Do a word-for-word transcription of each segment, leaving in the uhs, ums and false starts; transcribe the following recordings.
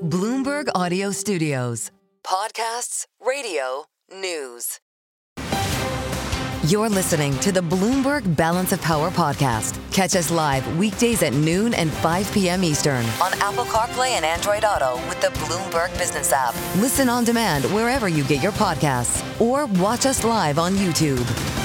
Bloomberg Audio Studios. Podcasts, radio, news. You're listening to the Bloomberg Balance of Power podcast. Catch us live weekdays at noon and five p.m. Eastern on Apple CarPlay and Android Auto with the Bloomberg Business app. Listen on demand wherever you get your podcasts or watch us live on YouTube.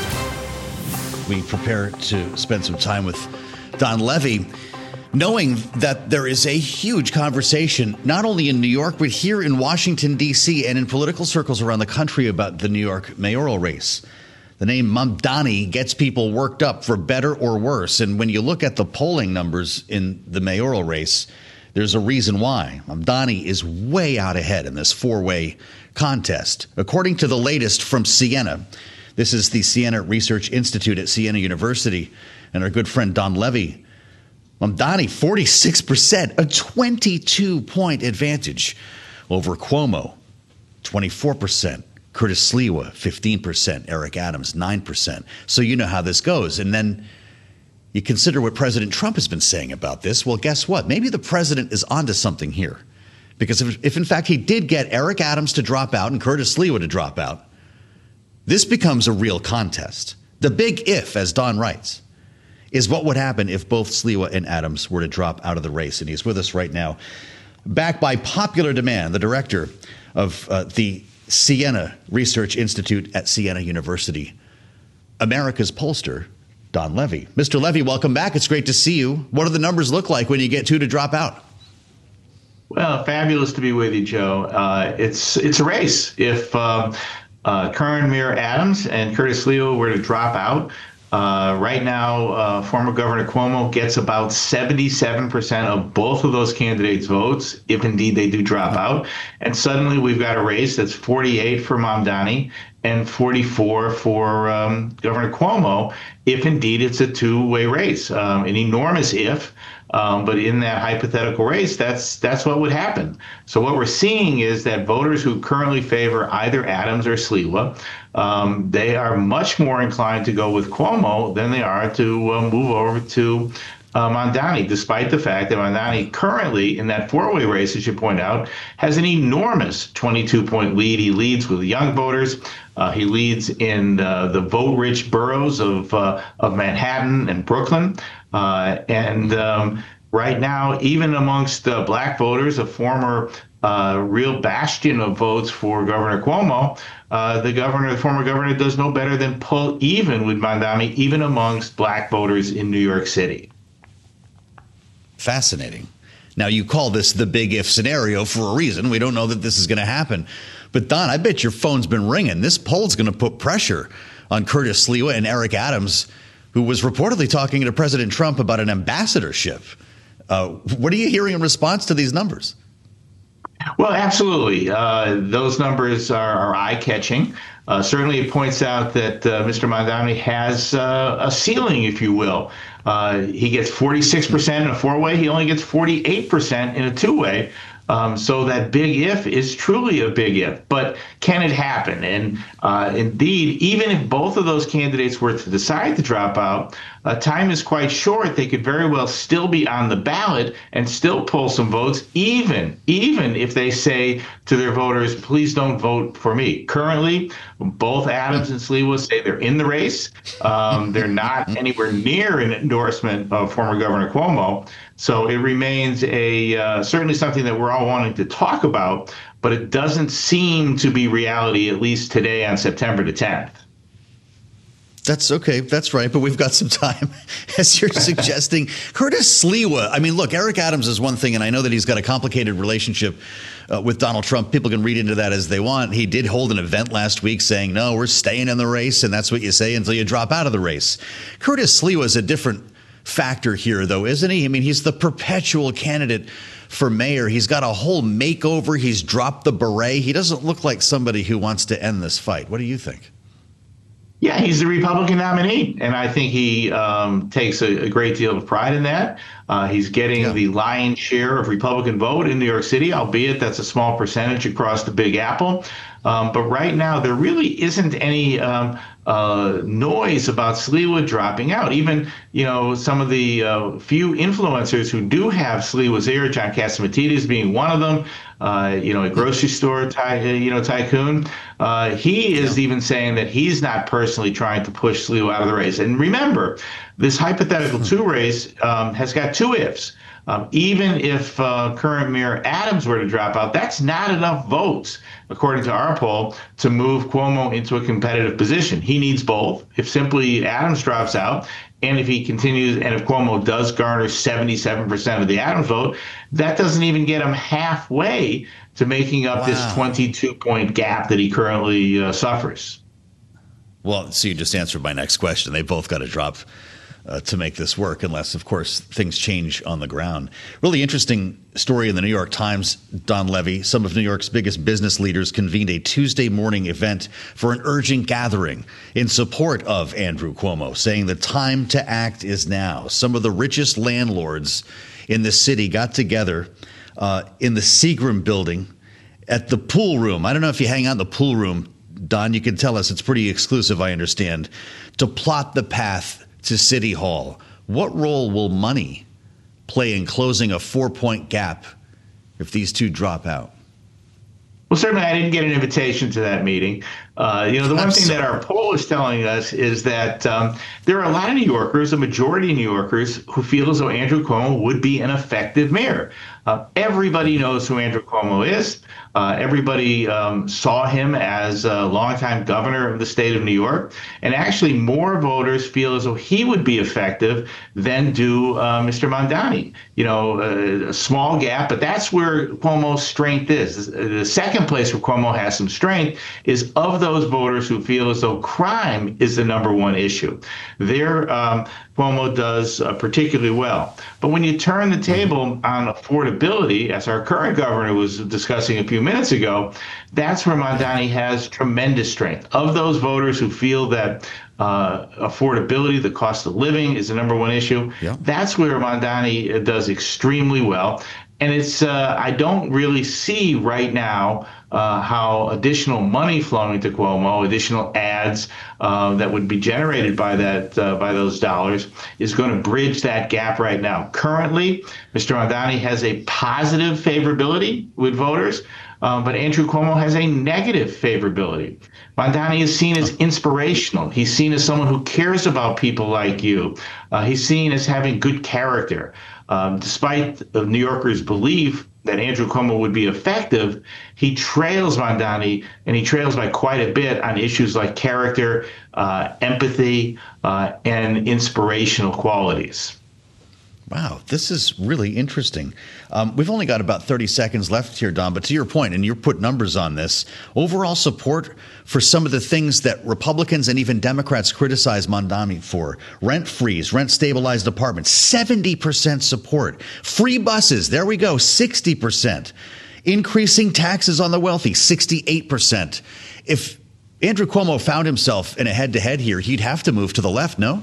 We prepare to spend some time with Don Levy, knowing that there is a huge conversation, not only in New York, but here in Washington, D C, and in political circles around the country about the New York mayoral race. The name Mamdani gets people worked up for better or worse. And when you look at the polling numbers in the mayoral race, there's a reason why. Mamdani is way out ahead in this four-way contest. According to the latest from Siena, this is the Siena Research Institute at Siena University, and our good friend Don Levy, Mamdani, forty-six percent, a twenty-two point advantage over Cuomo, twenty-four percent. Curtis Sliwa, fifteen percent. Eric Adams, nine percent. So you know how this goes. And then you consider what President Trump has been saying about this. Well, guess what? Maybe the president is onto something here. Because if, if in fact, he did get Eric Adams to drop out and Curtis Sliwa to drop out, this becomes a real contest. The big if, as Don writes, is what would happen if both Sliwa and Adams were to drop out of the race. And he's with us right now, backed by popular demand, the director of uh, the Siena Research Institute at Siena University, America's pollster, Don Levy. Mister Levy, welcome back. It's great to see you. What do the numbers look like when you get two to drop out? Well, fabulous to be with you, Joe. Uh, it's it's a race. If um, uh, current Mayor Adams and Curtis Sliwa were to drop out, Uh, right now, uh, former Governor Cuomo gets about seventy-seven percent of both of those candidates' votes, if indeed they do drop out. And suddenly we've got a race that's forty-eight for Mamdani and forty-four for um, Governor Cuomo, if indeed it's a two-way race. Um, an enormous if. Um, but in that hypothetical race, that's that's what would happen. So what we're seeing is that voters who currently favor either Adams or Sliwa, um, they are much more inclined to go with Cuomo than they are to uh, move over to uh, Mamdani, despite the fact that Mamdani currently in that four-way race, as you point out, has an enormous twenty-two point lead. He leads with young voters. Uh, he leads in uh, the vote-rich boroughs of uh, of Manhattan and Brooklyn. Uh, and um, right now, even amongst uh, black voters, a former uh, real bastion of votes for Governor Cuomo, uh, the governor, the former governor, does no better than pull even with Mamdani, even amongst black voters in New York City. Fascinating. Now, you call this the big if scenario for a reason. We don't know that this is going to happen. But, Don, I bet your phone's been ringing. This poll's going to put pressure on Curtis Sliwa and Eric Adams, who was reportedly talking to President Trump about an ambassadorship. Uh, what are you hearing in response to these numbers? Well, absolutely. Uh, those numbers are, are eye-catching. Uh, certainly, it points out that uh, Mister Mamdani has uh, a ceiling, if you will. Uh, he gets forty-six percent in a four-way. He only gets forty-eight percent in a two-way. Um, so that big if is truly a big if. But can it happen? And uh, indeed, even if both of those candidates were to decide to drop out, uh, time is quite short. They could very well still be on the ballot and still pull some votes, even, even if they say to their voters, please don't vote for me. Currently, both Adams and Sliwa say they're in the race. Um, they're not anywhere near an endorsement of former Governor Cuomo. So it remains a uh, certainly something that we're all wanting to talk about, but it doesn't seem to be reality, at least today on September the tenth. That's okay. That's right. But we've got some time, as you're suggesting. Curtis Sliwa. I mean, look, Eric Adams is one thing, and I know that he's got a complicated relationship uh, with Donald Trump. People can read into that as they want. He did hold an event last week saying, no, we're staying in the race. And that's what you say until you drop out of the race. Curtis Sliwa is a different factor here, though, isn't he? I mean, he's the perpetual candidate for mayor. He's got a whole makeover. He's dropped the beret. He doesn't look like somebody who wants to end this fight. What do you think? Yeah, he's the Republican nominee, and I think he um, takes a, a great deal of pride in that. Uh, he's getting yeah. the lion's share of Republican vote in New York City, albeit that's a small percentage across the Big Apple. Um, but right now, there really isn't any um, uh, noise about Sliwa dropping out. Even, you know, some of the uh, few influencers who do have Sliwa's ear, John Catsimatidis being one of them, uh, you know, a grocery store ty- you know, tycoon, uh, he is yeah. even saying that he's not personally trying to push Sliwa out of the race. And remember, this hypothetical two race um, has got two ifs. Um, even if uh, current Mayor Adams were to drop out, that's not enough votes, according to our poll, to move Cuomo into a competitive position. He needs both. If simply Adams drops out, and if he continues, and if Cuomo does garner seventy-seven percent of the Adams vote, that doesn't even get him halfway to making up wow. this twenty-two point gap that he currently uh, suffers. Well, so you just answered my next question. They both got to drop Uh, to make this work, unless, of course, things change on the ground. Really interesting story in the New York Times, Don Levy. Some of New York's biggest business leaders convened a Tuesday morning event for an urgent gathering in support of Andrew Cuomo, saying the time to act is now. Some of the richest landlords in the city got together uh, in the Seagram building at the pool room. I don't know if you hang out in the pool room, Don. You can tell us. It's pretty exclusive, I understand, to plot the path to City Hall. What role will money play in closing a four-point gap if these two drop out? Well, certainly I didn't get an invitation to that meeting. Uh, you know, the one I'm thing sorry. that our poll is telling us is that um, there are a lot of New Yorkers, a majority of New Yorkers, who feel as though Andrew Cuomo would be an effective mayor. Uh, everybody knows who Andrew Cuomo is. Uh, everybody um, saw him as a longtime governor of the state of New York. And actually, more voters feel as though he would be effective than do uh, Mister Mamdani. You know, a, a small gap, but that's where Cuomo's strength is. The second place where Cuomo has some strength is of those voters who feel as though crime is the number one issue. There, um, Cuomo does uh, particularly well. But when you turn the table on affordability, as our current governor was discussing a few minutes ago, that's where Mamdani has tremendous strength. Of those voters who feel that uh, affordability, the cost of living, is the number one issue, yeah. that's where Mamdani does extremely well. And it's uh, I don't really see right now uh, how additional money flowing to Cuomo, additional ads uh, that would be generated by that uh, by those dollars, is going to bridge that gap right now. Currently, Mister Mamdani has a positive favorability with voters, um, but Andrew Cuomo has a negative favorability. Mamdani is seen as inspirational. He's seen as someone who cares about people like you. Uh, he's seen as having good character. Um, despite New Yorkers' belief that Andrew Cuomo would be effective, he trails Mamdani, and he trails by quite a bit on issues like character, uh, empathy, uh, and inspirational qualities. Wow, this is really interesting. Um, we've only got about thirty seconds left here, Don, but to your point, and you put numbers on this, overall support for some of the things that Republicans and even Democrats criticize Mamdani for: rent freeze, rent stabilized apartments, seventy percent support, free buses, there we go, sixty percent, increasing taxes on the wealthy, sixty-eight percent. If Andrew Cuomo found himself in a head-to-head here, he'd have to move to the left, no?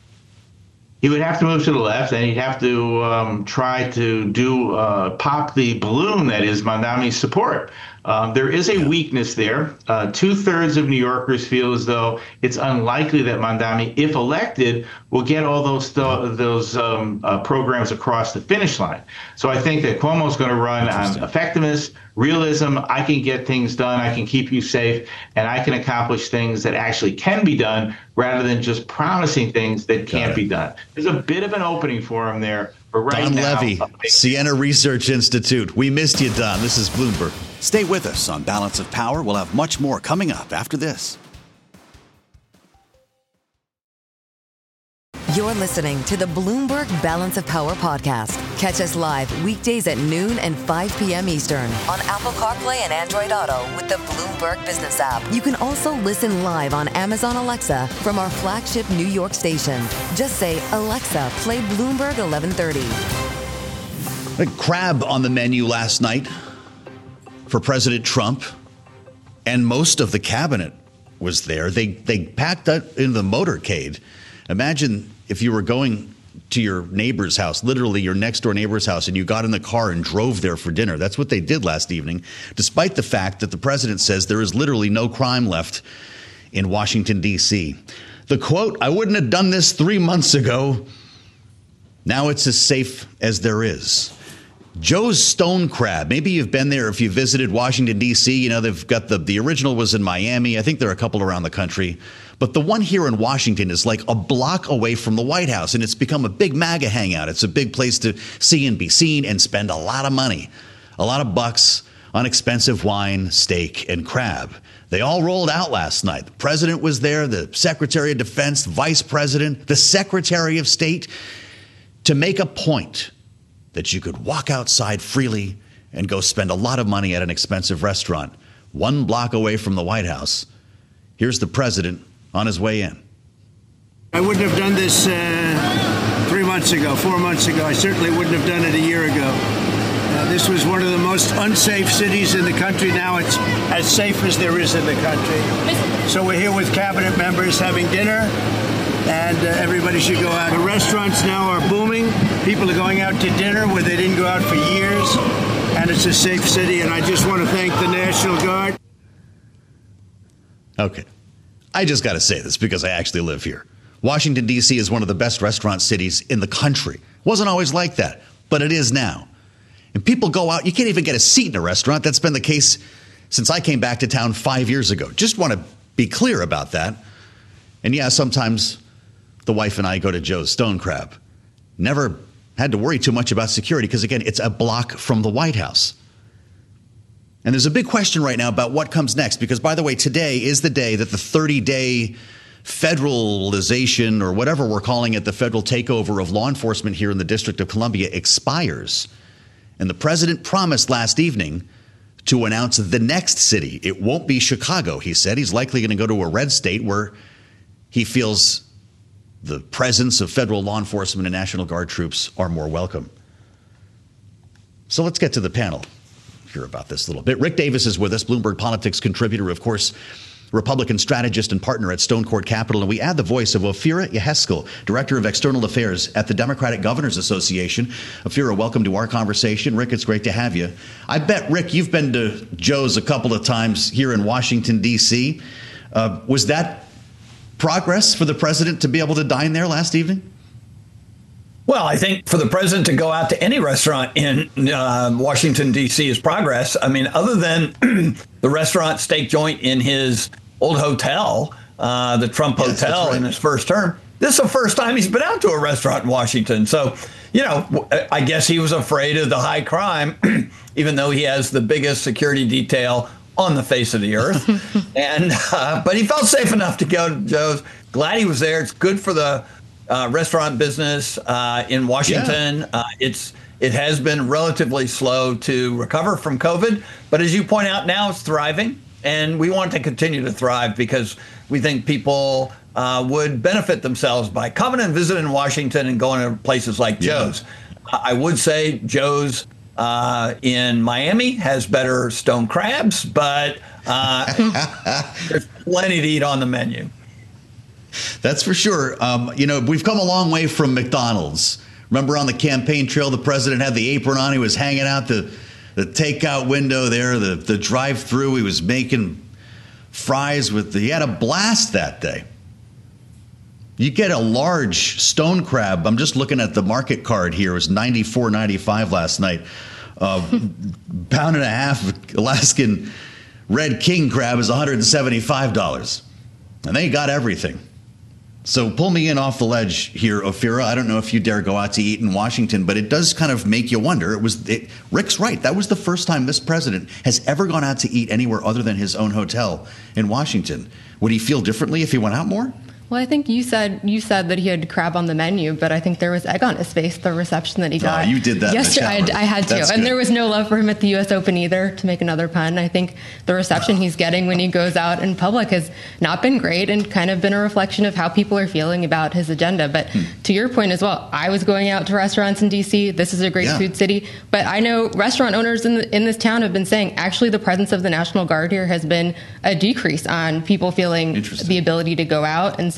He would have to move to the left, and he'd have to um, try to do uh, pop the balloon that is Mamdani's support. Um, there is a weakness there. Uh, two-thirds of New Yorkers feel as though it's unlikely that Mamdani, if elected, will get all those th- those um, uh, programs across the finish line. So I think that Cuomo's going to run on effectiveness, realism. I can get things done. I can keep you safe, and I can accomplish things that actually can be done rather than just promising things that can't be done. There's a bit of an opening for him there. But right Don now, Levy, Siena Research Institute. We missed you, Don. This is Bloomberg. Stay with us on Balance of Power. We'll have much more coming up after this. You're listening to the Bloomberg Balance of Power podcast. Catch us live weekdays at noon and five p.m. Eastern on Apple CarPlay and Android Auto with the Bloomberg Business app. You can also listen live on Amazon Alexa from our flagship New York station. Just say, Alexa, play Bloomberg eleven thirty. A crab on the menu last night for President Trump, and most of the cabinet was there. They they packed up in the motorcade. Imagine if you were going to your neighbor's house, literally your next door neighbor's house, and you got in the car and drove there for dinner. That's what they did last evening, despite the fact that the president says there is literally no crime left in Washington, D C. The quote, "I wouldn't have done this three months ago. Now it's as safe as there is." Joe's Stone Crab. Maybe you've been there if you visited Washington, D C. You know, they've got the, the original was in Miami. I think there are a couple around the country. But the one here in Washington is like a block away from the White House, and it's become a big MAGA hangout. It's a big place to see and be seen and spend a lot of money, a lot of bucks on expensive wine, steak, and crab. They all rolled out last night. The president was there, the Secretary of Defense, Vice President, the Secretary of State, to make a point that you could walk outside freely and go spend a lot of money at an expensive restaurant one block away from the White House. Here's the president on his way in. I wouldn't have done this uh, three months ago, four months ago. I certainly wouldn't have done it a year ago. Uh, this was one of the most unsafe cities in the country. Now it's as safe as there is in the country. So we're here with cabinet members having dinner. And uh, everybody should go out. The restaurants now are booming. People are going out to dinner where they didn't go out for years. And it's a safe city. And I just want to thank the National Guard. Okay. I just got to say this because I actually live here. Washington, D C is one of the best restaurant cities in the country. Wasn't always like that, but it is now. And people go out. You can't even get a seat in a restaurant. That's been the case since I came back to town five years ago. Just want to be clear about that. And yeah, sometimes the wife and I go to Joe's Stone Crab. Never had to worry too much about security because, again, it's a block from the White House. And there's a big question right now about what comes next because, by the way, today is the day that the thirty-day federalization or whatever we're calling it, the federal takeover of law enforcement here in the District of Columbia expires. And the president promised last evening to announce the next city. It won't be Chicago, he said. He's likely going to go to a red state where he feels the presence of federal law enforcement and National Guard troops are more welcome. So let's get to the panel. Hear about this a little bit. Rick Davis is with us, Bloomberg Politics contributor, of course, Republican strategist and partner at Stone Court Capital. And we add the voice of Ophira Yeheskel, Director of External Affairs at the Democratic Governors Association. Ophira, welcome to our conversation. Rick, it's great to have you. I bet, Rick, you've been to Joe's a couple of times here in Washington, D C. Uh, was that progress for the president to be able to dine there last evening? Well, I think for the president to go out to any restaurant in uh, Washington, D C is progress. I mean, other than the restaurant steak joint in his old hotel, uh, the Trump yes, Hotel right. in his first term, this is the first time he's been out to a restaurant in Washington. So, you know, I guess he was afraid of the high crime, even though he has the biggest security detail on the face of the earth. and uh, But he felt safe enough to go to Joe's. Glad he was there. It's good for the Uh, restaurant business uh, in Washington. Yeah. Uh, it's it has been relatively slow to recover from COVID, but as you point out, now it's thriving, and we want it to continue to thrive because we think people uh, would benefit themselves by coming and visiting Washington and going to places like yeah. Joe's. I would say Joe's uh, in Miami has better stone crabs, but uh, there's plenty to eat on the menu. That's for sure. Um, you know, we've come a long way from McDonald's. Remember on the campaign trail, the president had the apron on. He was hanging out the, the takeout window there, the, the drive-through. He was making fries with the, he had a blast that day. You get a large stone crab. I'm just looking at the market card here. It was ninety-four ninety-five last night. Uh, pound and a half Alaskan red king crab is one hundred seventy-five dollars. And they got everything. So pull me in off the ledge here, Ophira. I don't know if you dare go out to eat in Washington, but it does kind of make you wonder. It was it, Rick's right. That was the first time this president has ever gone out to eat anywhere other than his own hotel in Washington. Would he feel differently if he went out more? Well, I think you said you said that he had crab on the menu, but I think there was egg on his face, the reception that he got. Oh, you did that yesterday. in the I, I had to. That's and good. There was no love for him at the U S Open either, to make another pun. I think the reception he's getting when he goes out in public has not been great and kind of been a reflection of how people are feeling about his agenda. But hmm. to your point as well, I was going out to restaurants in D C. This is a great yeah. food city. But I know restaurant owners in, the, in this town have been saying actually the presence of the National Guard here has been a decrease on people feeling the ability to go out and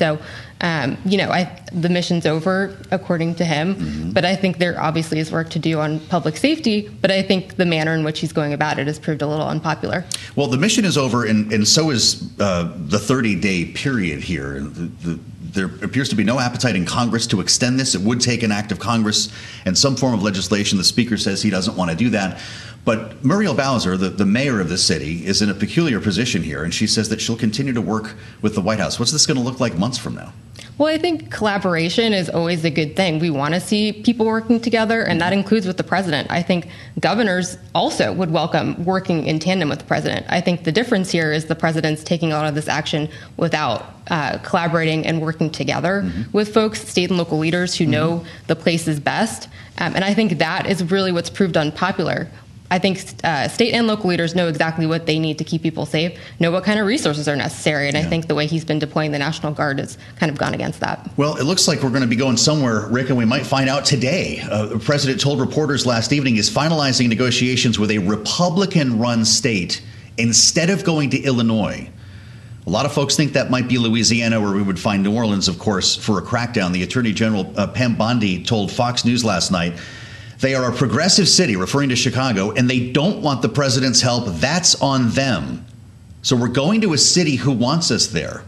So, um, you know, I, the mission's over, according to him. Mm-hmm. But I think there obviously is work to do on public safety. But I think the manner in which he's going about it has proved a little unpopular. Well, the mission is over, and, and so is uh, the thirty-day period here. The, the, there appears to be no appetite in Congress to extend this. It would take an act of Congress and some form of legislation. The Speaker says he doesn't want to do that. But Muriel Bowser, the, the mayor of the city, is in a peculiar position here, and she says that she'll continue to work with the White House. What's this going to look like months from now? Well, I think collaboration is always a good thing. We want to see people working together, and that includes with the president. I think governors also would welcome working in tandem with the president. I think the difference here is the president's taking a lot of this action without uh, collaborating and working together mm-hmm. with folks, state and local leaders who mm-hmm. know the places best. Um, and I think that is really what's proved unpopular. I think uh, state and local leaders know exactly what they need to keep people safe, know what kind of resources are necessary. And yeah. I think the way he's been deploying the National Guard has kind of gone against that. Well, it looks like we're going to be going somewhere, Rick, and we might find out today. Uh, the president told reporters last evening he's finalizing negotiations with a Republican-run state instead of going to Illinois. A lot of folks think that might be Louisiana, where we would find New Orleans, of course, for a crackdown. The Attorney General, uh, Pam Bondi, told Fox News last night they are a progressive city, referring to Chicago, and they don't want the president's help. That's on them. So we're going to a city who wants us there.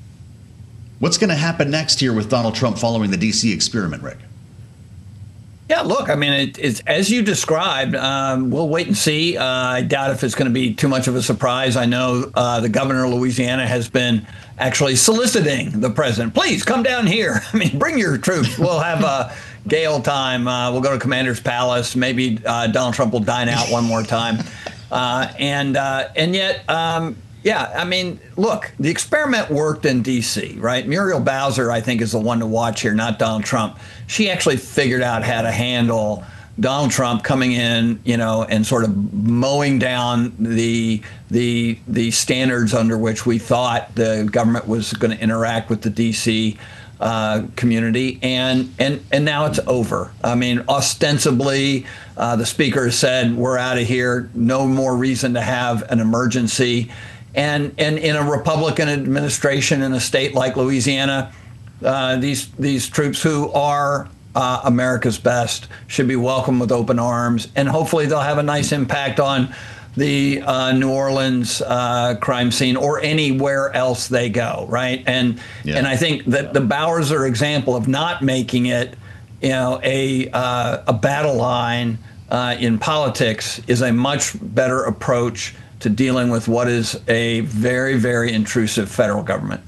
What's going to happen next here with Donald Trump following the D C experiment, Rick? Yeah, look, I mean, it, it's as you described. Um, we'll wait and see. Uh, I doubt if it's going to be too much of a surprise. I know uh, the governor of Louisiana has been actually soliciting the president. Please come down here. I mean, bring your troops. We'll have a gay old time. Uh, we'll go to Commander's Palace. Maybe uh, Donald Trump will dine out one more time. Uh, and uh, and yet, um, yeah, I mean, look, the experiment worked in D C, right? Muriel Bowser, I think, is the one to watch here, not Donald Trump. She actually figured out how to handle Donald Trump coming in, you know, and sort of mowing down the the the standards under which we thought the government was going to interact with the D C uh, community, and and and now it's over. I mean, ostensibly, uh, the speaker has said we're out of here. No more reason to have an emergency. And and in a Republican administration in a state like Louisiana, uh, these these troops who are uh, America's best should be welcomed with open arms, and hopefully they'll have a nice impact on the uh, New Orleans uh, crime scene or anywhere else they go, right? And yeah. and I think that the Bowser example of not making it, you know, a uh, a battle line uh, in politics is a much better approach to dealing with what is a very, very intrusive federal government.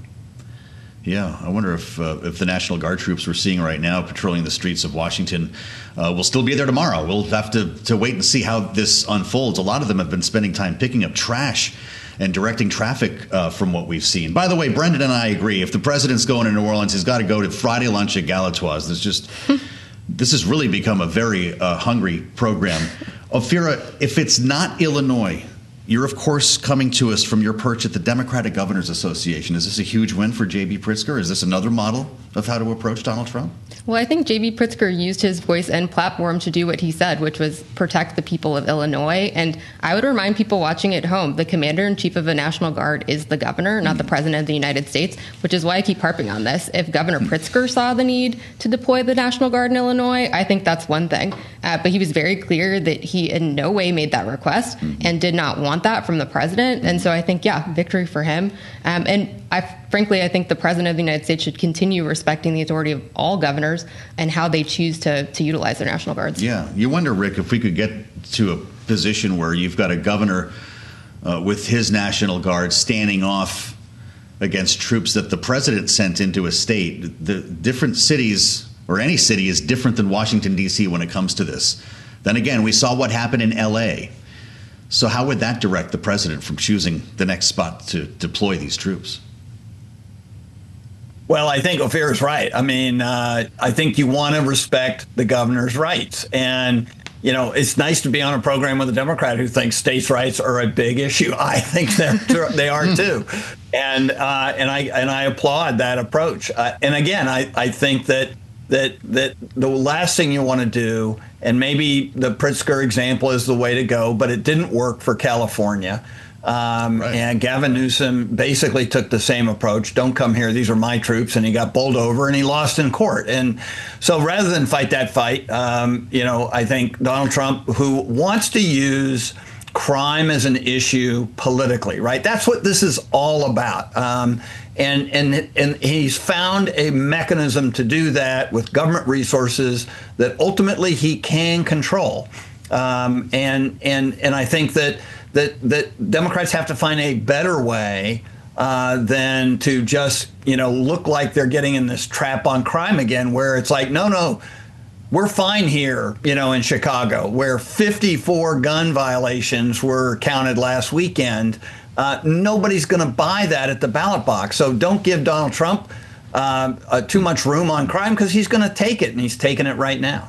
Yeah, I wonder if uh, if the National Guard troops we're seeing right now patrolling the streets of Washington uh, will still be there tomorrow. We'll have to, to wait and see how this unfolds. A lot of them have been spending time picking up trash and directing traffic uh, from what we've seen. By the way, Brendan and I agree. If the president's going to New Orleans, he's got to go to Friday lunch at Galatoire's. There's just this has really become a very uh, hungry program. Ophira, if it's not Illinois, you're, of course, coming to us from your perch at the Democratic Governors Association. Is this a huge win for J B. Pritzker? Is this another model of how to approach Donald Trump? Well, I think J B. Pritzker used his voice and platform to do what he said, which was protect the people of Illinois. And I would remind people watching at home, the commander-in-chief of the National Guard is the governor, not mm-hmm. the president of the United States, which is why I keep harping on this. If Governor Pritzker saw the need to deploy the National Guard in Illinois, I think that's one thing. Uh, but he was very clear that he in no way made that request mm-hmm. and did not want that from the president. And so I think, yeah, victory for him. Um, and I frankly, I think the president of the United States should continue respecting the authority of all governors and how they choose to, to utilize their National Guards. Yeah. You wonder, Rick, if we could get to a position where you've got a governor uh, with his National Guard standing off against troops that the president sent into a state. The different cities, or any city, is different than Washington, D C when it comes to this. Then again, we saw what happened in L A. So how would that direct the president from choosing the next spot to deploy these troops? Well, I think Ophir is right. I mean, uh, I think you want to respect the governor's rights. And, you know, it's nice to be on a program with a Democrat who thinks states' rights are a big issue. I think they're, they are, too. And uh, and I and I applaud that approach. Uh, and again, I, I think that that that the last thing you want to do, and maybe the Pritzker example is the way to go, but it didn't work for California. Um, Right. And Gavin Newsom basically took the same approach. Don't come here. These are my troops. And he got bowled over and he lost in court. And so rather than fight that fight, um, you know, I think Donald Trump, who wants to use crime as an issue politically, right? That's what this is all about. Um, and, and, and he's found a mechanism to do that with government resources that ultimately he can control. Um, and, and, and I think that that that Democrats have to find a better way uh, than to just, you know, look like they're getting in this trap on crime again, where it's like, no, no, we're fine here, you know, in Chicago, where fifty-four gun violations were counted last weekend. Uh, nobody's going to buy that at the ballot box. So don't give Donald Trump uh, uh, too much room on crime, because he's going to take it, and he's taking it right now.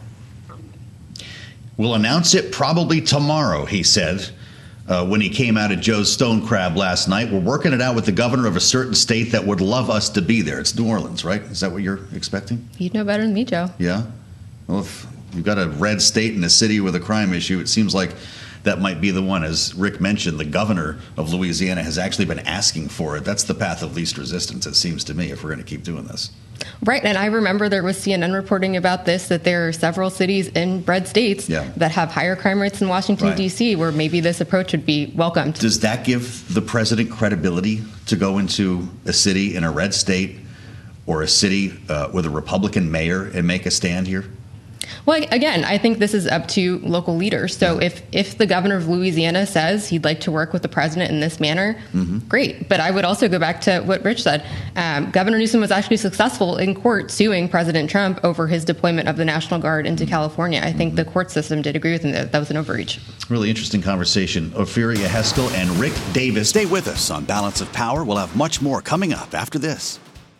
We'll announce it probably tomorrow, he said. Uh, when he came out at Joe's Stone Crab last night. We're working it out with the governor of a certain state that would love us to be there. It's New Orleans, right? Is that what you're expecting? You'd know better than me, Joe. Yeah? Well, if you've got a red state in a city with a crime issue, it seems like that might be the one. As Rick mentioned, the governor of Louisiana has actually been asking for it. That's the path of least resistance, it seems to me, if we're going to keep doing this. Right, and I remember there was C N N reporting about this, that there are several cities in red states yeah. that have higher crime rates than Washington, right. D C, where maybe this approach would be welcomed. Does that give the president credibility to go into a city in a red state or a city uh, with a Republican mayor and make a stand here? Well, again, I think this is up to local leaders. So yeah. if, if the governor of Louisiana says he'd like to work with the president in this manner, mm-hmm. great. But I would also go back to what Rich said. Um, Governor Newsom was actually successful in court suing President Trump over his deployment of the National Guard into mm-hmm. California. I think mm-hmm. the court system did agree with him that that was an overreach. Really interesting conversation. Ophelia Heskell and Rick Davis. Stay with us on Balance of Power. We'll have much more coming up after this.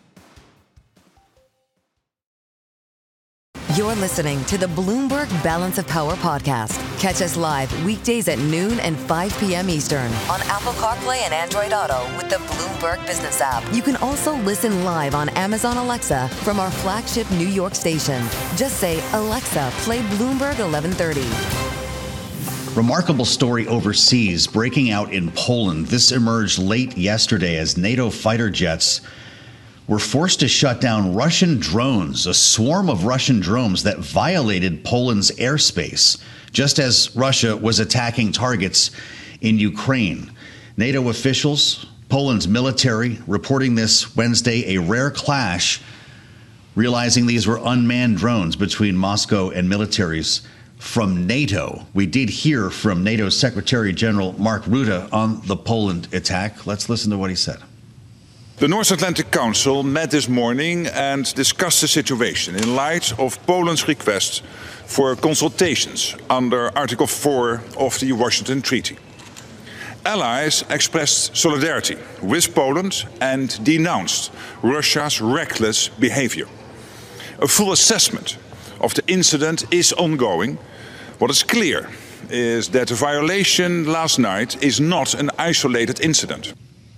You're listening to the Bloomberg Balance of Power podcast. Catch us live weekdays at noon and five p.m. Eastern on Apple CarPlay and Android Auto with the Bloomberg Business app. You can also listen live on Amazon Alexa from our flagship New York station. Just say, Alexa, play Bloomberg eleven thirty. Remarkable story overseas breaking out in Poland. This emerged late yesterday as NATO fighter jets were forced to shut down Russian drones, a swarm of Russian drones that violated Poland's airspace, just as Russia was attacking targets in Ukraine. NATO officials, Poland's military, reporting this Wednesday a rare clash, realizing these were unmanned drones between Moscow and militaries from NATO. We did hear from NATO Secretary General Mark Rutte on the Poland attack. Let's listen to what he said. The North Atlantic Council met this morning and discussed the situation in light of Poland's request for consultations under Article four of the Washington Treaty. Allies expressed solidarity with Poland and denounced Russia's reckless behavior. A full assessment of the incident is ongoing. What is clear is that the violation last night is not an isolated incident.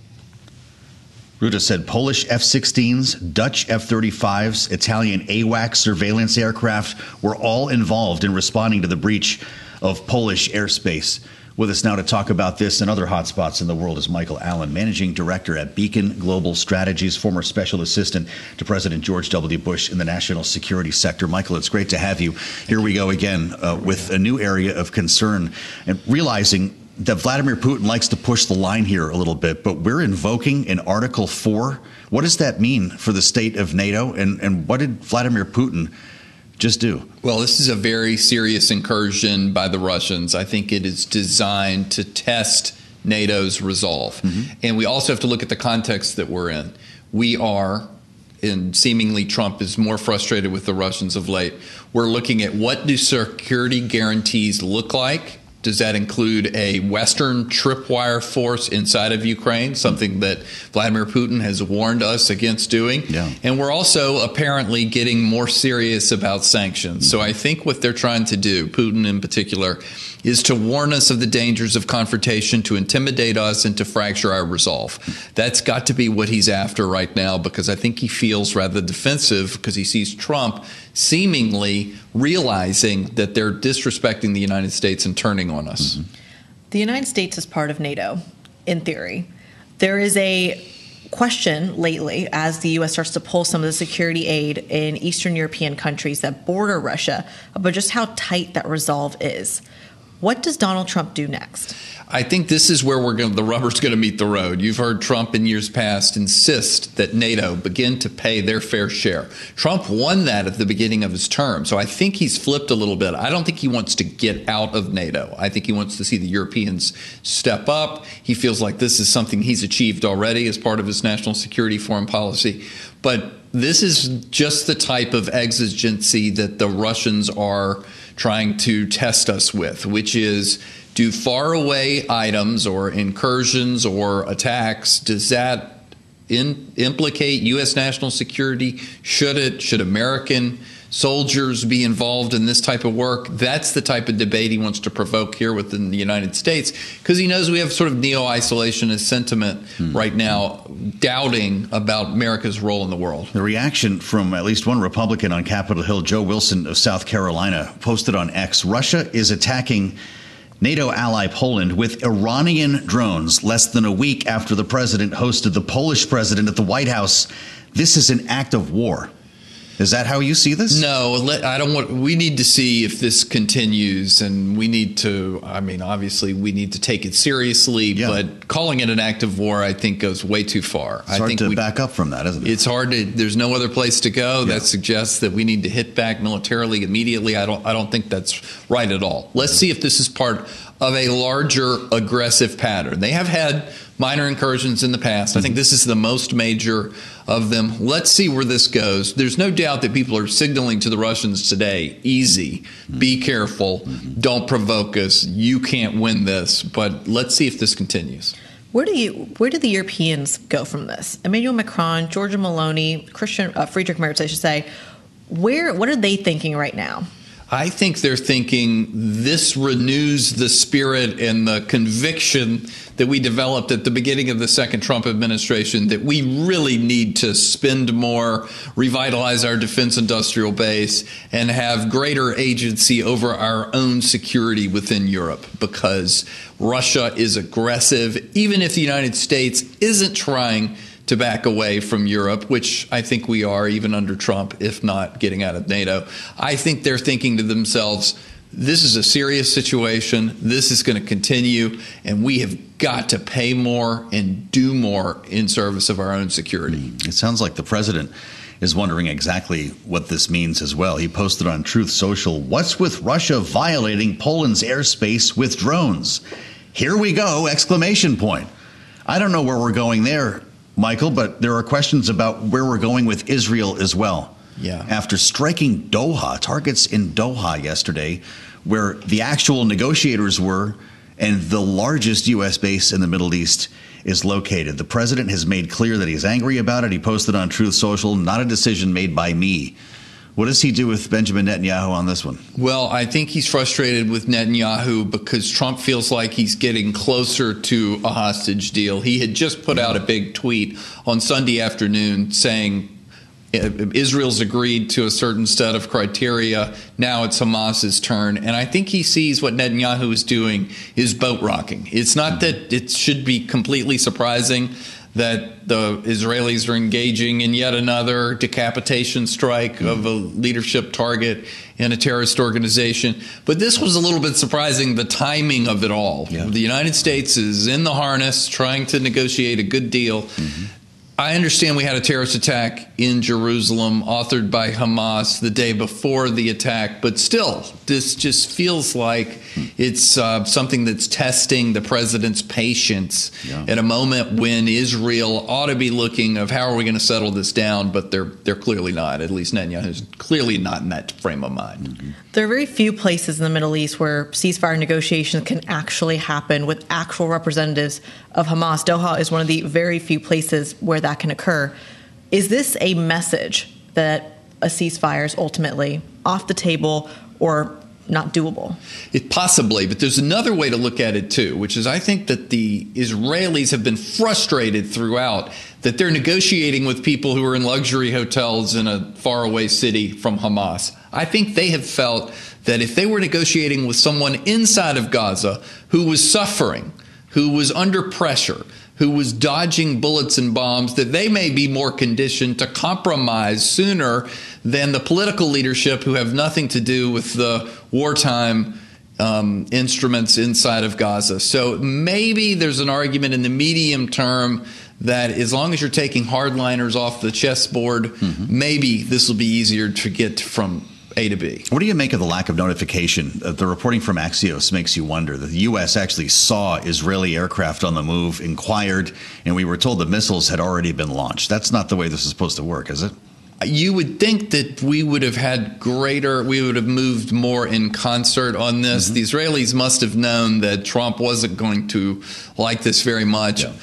Rutte said Polish F sixteens, Dutch F thirty-fives, Italian AWACS surveillance aircraft were all involved in responding to the breach of Polish airspace. With us now to talk about this and other hotspots in the world is Michael Allen, Managing Director at Beacon Global Strategies, former Special Assistant to President George W. Bush in the national security sector. Michael, it's great to have you. Here we go again uh, with a new area of concern and realizing that Vladimir Putin likes to push the line here a little bit, but we're invoking in Article four. What does that mean for the state of NATO, and, and what did Vladimir Putin just do? Well, this is a very serious incursion by the Russians. I think it is designed to test NATO's resolve. Mm-hmm. And we also have to look at the context that we're in. We are, and seemingly Trump is more frustrated with the Russians of late, we're looking at what do security guarantees look like. Does that include a Western tripwire force inside of Ukraine, something that Vladimir Putin has warned us against doing? Yeah. And we're also apparently getting more serious about sanctions. So I think what they're trying to do, Putin in particular, is to warn us of the dangers of confrontation, to intimidate us, and to fracture our resolve. That's got to be what he's after right now, because I think he feels rather defensive because he sees Trump seemingly realizing that they're disrespecting the United States and turning on us. Mm-hmm. The United States is part of NATO. in theory. There is a question lately as the U S starts to pull some of the security aid in Eastern European countries that border Russia about just how tight that resolve is. What does Donald Trump do next? I think this is where we're going. The rubber's going to meet the road. You've heard Trump in years past insist that NATO begin to pay their fair share. Trump won that at the beginning of his term, so I think he's flipped a little bit. I don't think he wants to get out of NATO. I think he wants to see the Europeans step up. He feels like this is something he's achieved already as part of his national security foreign policy. But this is just the type of exigency that the Russians are trying to test us with, which is, do faraway items or incursions or attacks, does that in, implicate U S national security? Should it? Should American soldiers be involved in this type of work? That's the type of debate he wants to provoke here within the United States, because he knows we have sort of neo-isolationist sentiment hmm. right now, doubting about America's role in the world. The reaction from at least one Republican on Capitol Hill, Joe Wilson of South Carolina, posted on X, Russia is attacking NATO ally Poland with Iranian drones less than a week after the president hosted the Polish president at the White House. This is an act of war. Is that how you see this? No, I don't want. We need to see if this continues, and we need to. I mean, obviously, we need to take it seriously. Yeah. But calling it an act of war, I think, goes way too far. It's hard I think to we, back up from that, isn't it? It's hard to. There's no other place to go. Yeah. That suggests that we need to hit back militarily immediately. I don't. I don't think that's right at all. Let's see if this is part of a larger aggressive pattern. They have had minor incursions in the past. Mm-hmm. I think this is the most major of them. Let's see where this goes. There's no doubt that people are signaling to the Russians today, easy, mm-hmm. be careful, mm-hmm. don't provoke us, you can't win this. But let's see if this continues. Where do you, where do the Europeans go from this? Emmanuel Macron, Giorgia Meloni, Christian uh, Friedrich Merz, I should say. Where, what are they thinking right now? I think they're thinking this renews the spirit and the conviction that we developed at the beginning of the second Trump administration, that we really need to spend more, revitalize our defense industrial base, and have greater agency over our own security within Europe, because Russia is aggressive. Even if the United States isn't trying to back away from Europe, which I think we are, even under Trump, if not getting out of NATO, I think they're thinking to themselves, this is a serious situation, this is going to continue, and we have got to pay more and do more in service of our own security. It sounds like the president is wondering exactly what this means as well. He posted on Truth Social, "What's with Russia violating Poland's airspace with drones? Here we go!" Exclamation point. I don't know where we're going there, Michael, but there are questions about where we're going with Israel as well. Yeah. After striking Doha, targets in Doha yesterday, where the actual negotiators were and the largest U S base in the Middle East is located. The president has made clear that he's angry about it. He posted on Truth Social, "Not a decision made by me." What does he do with Benjamin Netanyahu on this one? Well, I think he's frustrated with Netanyahu because Trump feels like he's getting closer to a hostage deal. He had just put out a big tweet on Sunday afternoon saying Israel's agreed to a certain set of criteria. Now it's Hamas's turn. And I think he sees what Netanyahu is doing is boat rocking. It's not that it should be completely surprising that the Israelis are engaging in yet another decapitation strike mm. of a leadership target in a terrorist organization. But this was a little bit surprising, the timing of it all. Yeah. The United States is in the harness trying to negotiate a good deal. Mm-hmm. I understand we had a terrorist attack in Jerusalem authored by Hamas the day before the attack, but still, this just feels like it's uh, something that's testing the president's patience yeah. at a moment when Israel ought to be looking of how are we going to settle this down, but they're they're clearly not. At least Netanyahu's clearly not in that frame of mind. Mm-hmm. There are very few places in the Middle East where ceasefire negotiations can actually happen with actual representatives of Hamas. Doha is one of the very few places where that can occur. Is this a message that a ceasefire is ultimately off the table or not doable? It possibly, but there's another way to look at it too, which is I think that the Israelis have been frustrated throughout that they're negotiating with people who are in luxury hotels in a faraway city from Hamas. I think they have felt that if they were negotiating with someone inside of Gaza who was suffering, who was under pressure, who was dodging bullets and bombs, that they may be more conditioned to compromise sooner than the political leadership who have nothing to do with the wartime um, instruments inside of Gaza. So maybe there's an argument in the medium term that as long as you're taking hardliners off the chessboard, mm-hmm. maybe this will be easier to get from A to B. What do you make of the lack of notification? Uh, the reporting from Axios makes you wonder that the U S actually saw Israeli aircraft on the move, inquired, and we were told the missiles had already been launched. That's not the way this is supposed to work, is it? You would think that we would have had greater, we would have moved more in concert on this. Mm-hmm. The Israelis must have known that Trump wasn't going to like this very much. Yeah.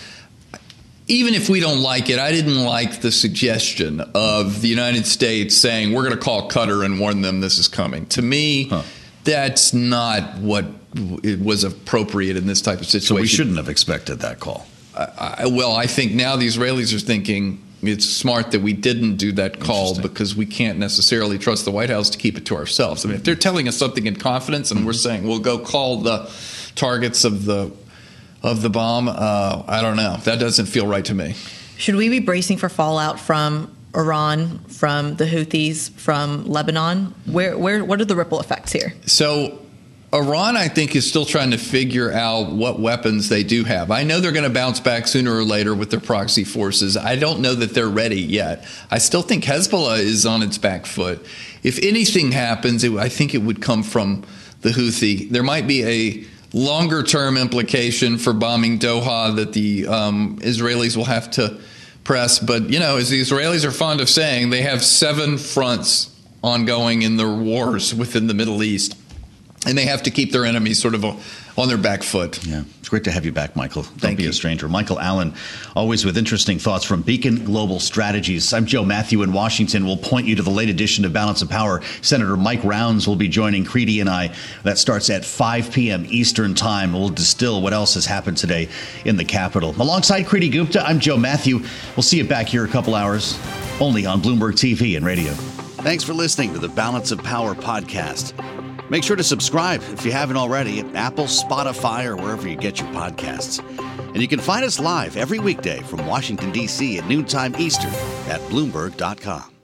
Even if we don't like it, I didn't like the suggestion of the United States saying we're going to call Qatar and warn them this is coming. To me, huh. that's not what it was appropriate in this type of situation. So we shouldn't have expected that call. I, I, well, I think now the Israelis are thinking it's smart that we didn't do that call because we can't necessarily trust the White House to keep it to ourselves. I mean, if they're telling us something in confidence and mm-hmm. we're saying we'll go call the targets of the of the bomb, uh, I don't know. That doesn't feel right to me. Should we be bracing for fallout from Iran, from the Houthis, from Lebanon? Where, where, what are the ripple effects here? So Iran, I think, is still trying to figure out what weapons they do have. I know they're going to bounce back sooner or later with their proxy forces. I don't know that they're ready yet. I still think Hezbollah is on its back foot. If anything happens, it, I think it would come from the Houthi. There might be a longer-term implication for bombing Doha that the um, Israelis will have to press. But, you know, as the Israelis are fond of saying, they have seven fronts ongoing in their wars within the Middle East. And they have to keep their enemies sort of on their back foot. Yeah, it's great to have you back, Michael. Don't Thank be you. a stranger. Michael Allen, always with interesting thoughts from Beacon Global Strategies. I'm Joe Matthew in Washington. We'll point you to the late edition of Balance of Power. Senator Mike Rounds will be joining Creedy and I. That starts at five p.m. Eastern Time. We'll distill what else has happened today in the Capitol. Alongside Creedy Gupta, I'm Joe Matthew. We'll see you back here in a couple hours, only on Bloomberg T V and radio. Thanks for listening to the Balance of Power podcast. Make sure to subscribe if you haven't already at Apple, Spotify, or wherever you get your podcasts. And you can find us live every weekday from Washington, D C at noontime Eastern at Bloomberg dot com.